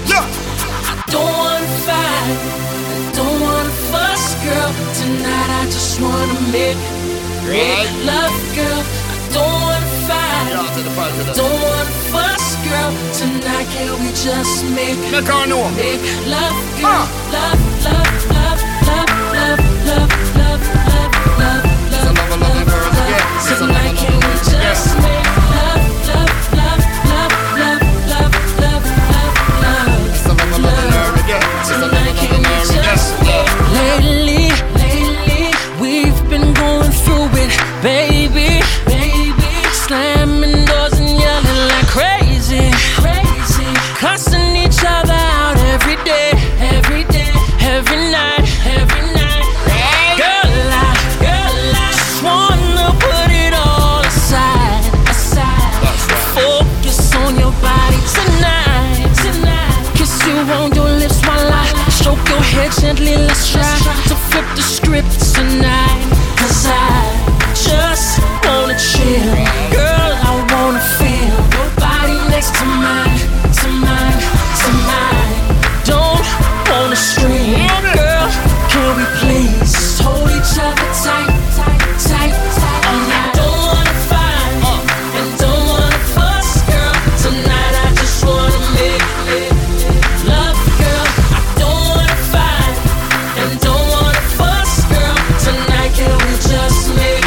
Yeah. I don't wanna fight, I don't wanna fuss, girl. Tonight I just wanna make love, girl. I don't wanna fight, I don't wanna fuss, girl. Tonight can we just make love, girl? Love, love, love, love, love, love, love, love, love, love, love, love. Tonight can we just make love, love, love, love, love, love, love, love, love. Tonight can we just make lately, we've been going through it, baby. Slamming doors and yelling like crazy. Cussing each other out every day, every night. Girl, I just wanna put it all aside. Focus on your body tonight. Kiss you on your lips while I stroke your head gently. Let's try to flip the script tonight. 'Cause I just wanna chill. Girl, I wanna feel your body next to mine, to mine, to mine. Don't wanna scream. Girl, can we please hold each other tight, tight, tight, tight all night? Don't wanna fight and don't wanna fuss, girl. Tonight I just wanna make love, girl. I don't wanna fight and don't wanna fuss, girl. Tonight can we just make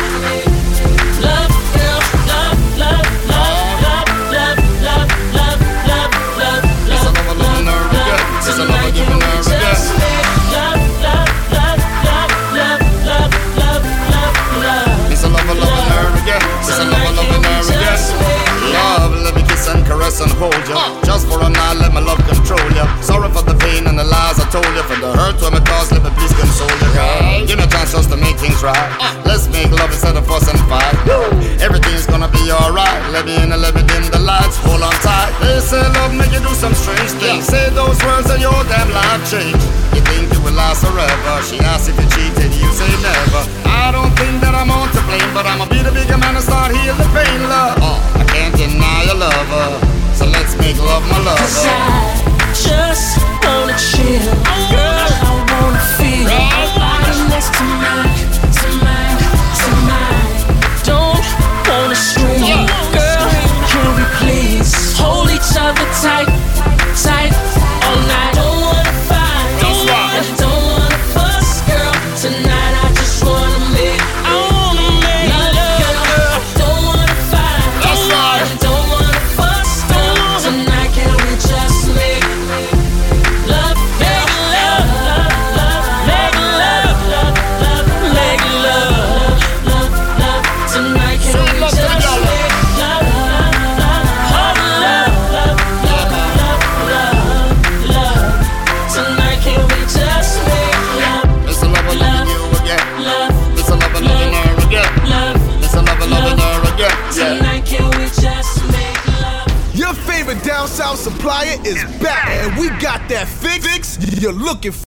love, girl? Love, love, love, love, love, love, love, love, love, love, love, love. Tonight can we just make love, love, love, love, love, love, love, love, love. It's a love, nerve again. It's a love, nerve again. Love, let me kiss and caress and hold you. Just for a night, let my love control you. Sorry for the pain and the lies I told you. For the hurt when it caused, let me please console you, girl. Give me a chance just to make things right. Let's make love instead of fuss and fight. Everything's gonna be alright. Let me in and let me dim the lights. Hold on tight. They say love make you do some strange things. Say those words and your damn life change. You think it will last forever. She asks if you cheated, you say never. I don't think that I'm on to blame, but I'ma be the bigger man and start heal the pain, love. I can't deny your lover, so let's make love my lover. 'Cause I just wanna chill. Girl, I wanna feel your body next to mine, to mine, to mine. Don't wanna scream. Girl, can we please hold each other tight, tight all night? Don't wanna fight and don't wanna fuss, girl. Tonight I just wanna make love, girl. I don't wanna fight and don't wanna fuss, girl. Tonight can we just make love, make love, make love, make love, love, love. Tonight can we just make love, love, love. Tonight can we just make love, It's a love, loving you again. love, It's a love, loving her again. love. It's a love, loving her again. Yeah. Tonight can we just make love? Your favorite down south supplier is back, and we got that fix you're looking for.